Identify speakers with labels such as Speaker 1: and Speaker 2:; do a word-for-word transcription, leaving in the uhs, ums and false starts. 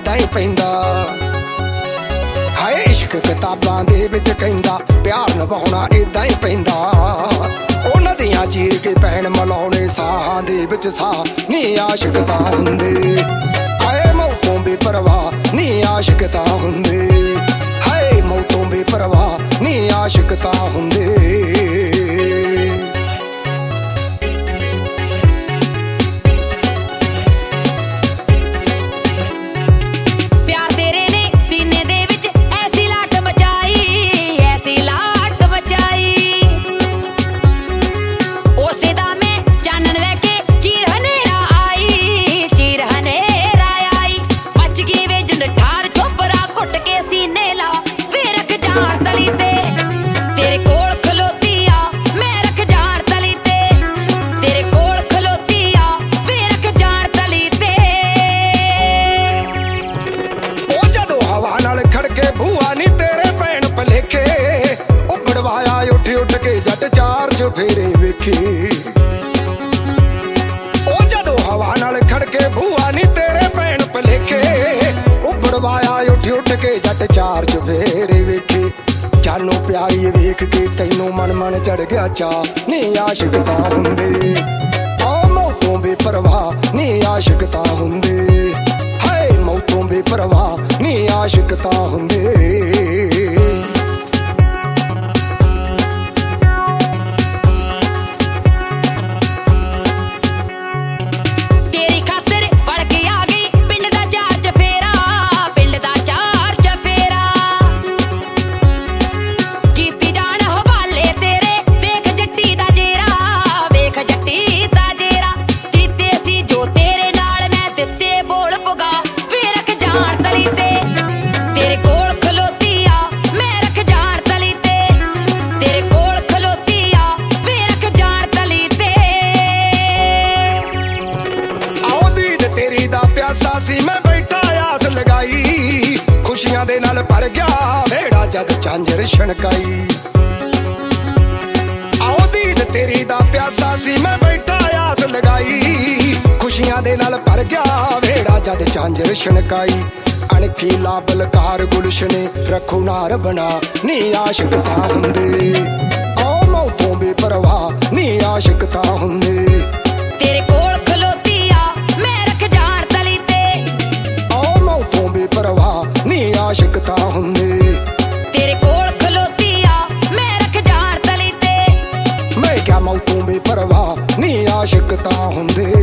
Speaker 1: इदां ही पैंदा। हाय इश्क किताबां दे विच कहंदा प्यार निभाउणा इदां ही पैंदा। ओ नदियां चीर के पैण मलाउणे साहां दे विच साह नी आशिक तां हुंदे। हाय मौतों बेपरवाह नी आशिक तां हुंदे। हाय मौतों बेपरवाह नी आशिक तां हुंदे। उठ के जट चार चुफेरे वेखे ओ जदों हवा नाल खड़के भूआ नी तेरे भैन भलेखे। उबड़वाया उठ उठ के जट चार चुफेरे वेखे। जानो प्यारी वेख के तैनू मन मन चढ़ गया चा नी आशिक तां हुंदे। आ मौतों बेपरवाह नी आशिक तां हुंदे। हाय मौतों बेपरवाह नी आशिक तां हुंदे। मैं बैठा आस लगाई खुशियां दे नाल भर गया वेड़ा जद झांझर छणकाई। आओ दीद तेरी दा प्यासा सी मैं बैठा आस लगाई खुशियां दे नाल भर गया वेड़ा जद झांझर छणकाई। अणखी लाबलकार गुलशने रखो नार बना नी आशिक तां हुंदे। आओ मौतों बेपरवाह नी आशिक तां हुंदे। तेरे कोल परवाह नी आशिक तां हुंदे। तेरे कोल खलोती आ मैं रख जान तली ते। मैं क्या मौतों बेपरवाह नी आशिक तां हुंदे।